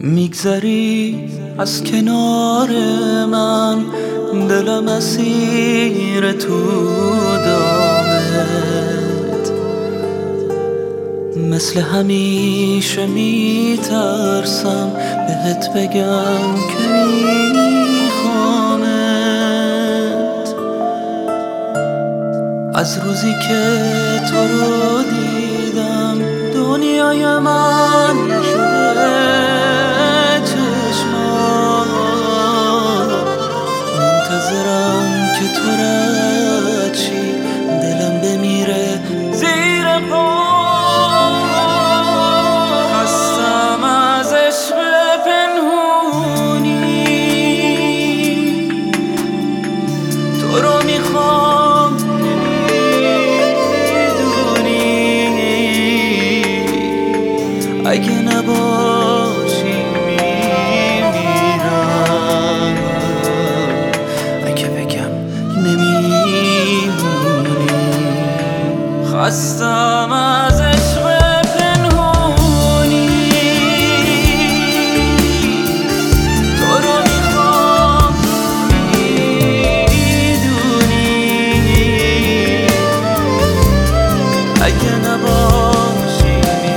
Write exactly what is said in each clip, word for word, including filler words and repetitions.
میگذری از کنار من، دلم اسیر تو دامت. مثل همیشه میترسم بهت بگم که میخوامت. از روزی که تو رو دیدم دنیای من شده چشمام. منتظرم که تو رد شی، دلم بمیره زیر پا. خستم از عشق پنهونی، تو رو میخوام اگه نباشی میمیرم، اگه بگم نمیمونی. خستم از عشق پنهونی، تو رو میخوام میدونی. اگه نباشی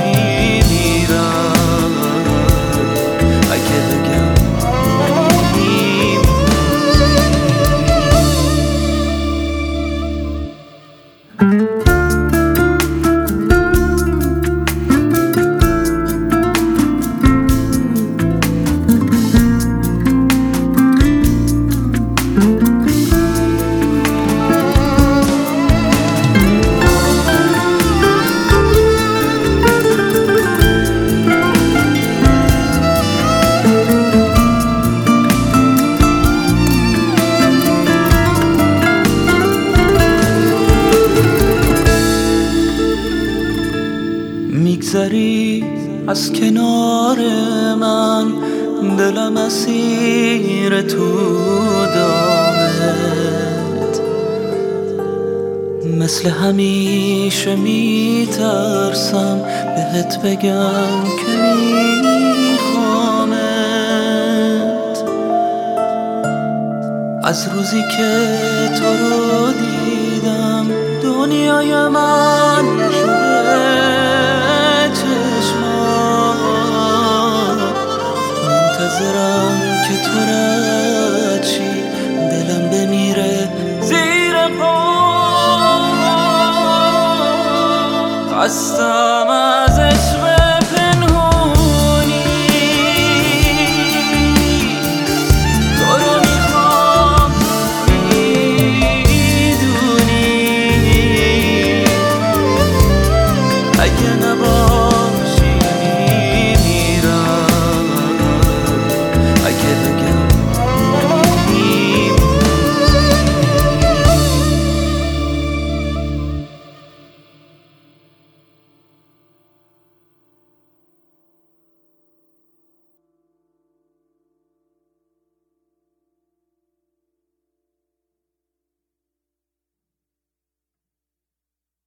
میگذری از کنار من، دلم اسیر تو دامت. مثل همیشه میترسم بهت بگم که میخوامت. از روزی که تو رو دیدم دنیای من شده چشمام. منتظرم که تو رد شی، دلم بمیره زیر پا. خستم